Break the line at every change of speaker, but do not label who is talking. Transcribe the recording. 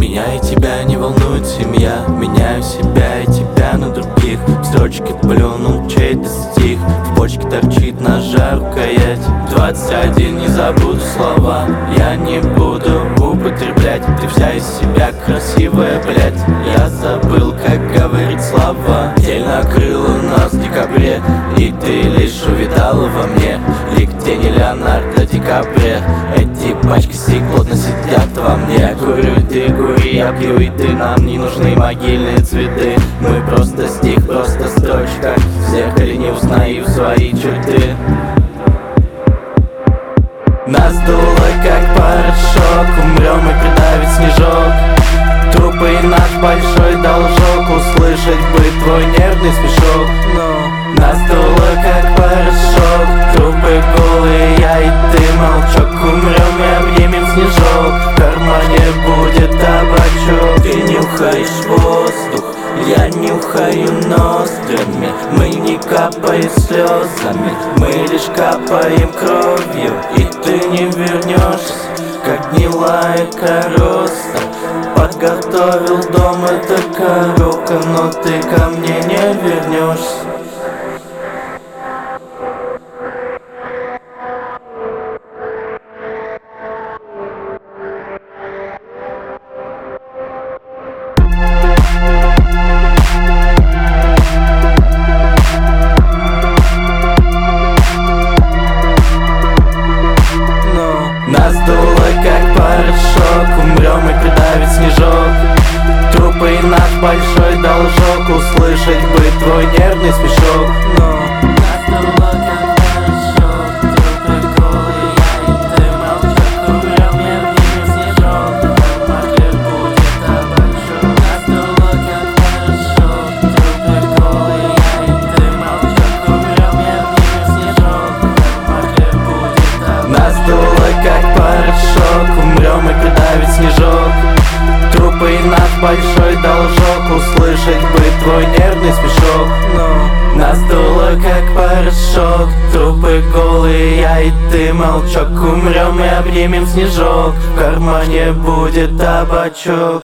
Меня и тебя не волнует семья. Меняю себя и тебя на других. В строчке плюнул чей-то стих. В почке торчит ножа рукоять. 21, не забуду слова. Я не буду употреблять. Ты вся из себя красивая, блядь. Я забыл, как говорить слова. Тель накрыла нас в декабре, и ты лишь увидала во мне лик тени Леонардо Ди Каприо. Эти пачки сик плотно сидят во мне. Я курю, и ты кури, я пью, и ты. Нам не нужны могильные цветы. Мы просто стих, просто строчка. В зеркале не узнаю свои черты. Нас дуло, как порошок. Умрем и придавит снежок. Трупы и наш большой должок. Услышать бы твой нервный смешок. Но нас дуло, как порошок. Трупы голые, я и ты, молчок. Умрем и обнимем снежок. В кармане будет табачок. Ты нюхаешь воздух, я нюхаю ноздрями. Мы не капаем слезами, мы лишь капаем кровью. И ты не вернешься, как гнилая короста. Подготовил дом, это коробка, но ты ко мне не вернешься. Нас дуло, как порошок. Умрем и придавит снежок. Трупы и наш большой должок. Услышать бы твой нервный смешок. Но нас дуло, как порошок. Трупы голые, я и ты, молчок. Умрем и обнимем снежок. В кармане будет табачок. Нас дуло, как порошок. Трупы голые, я и ты, молчок. Умрем и обнимем снежок. В кармане будет табачок. Нас дуло, как порошок. Умрем и придавит снежок. Трупы и наш большой должок. Услышать бы твой нервный смешок. Но нас дуло, как порошок. Трупы голые, я и ты, молчок. Умрем и обнимем снежок. В кармане будет табачок.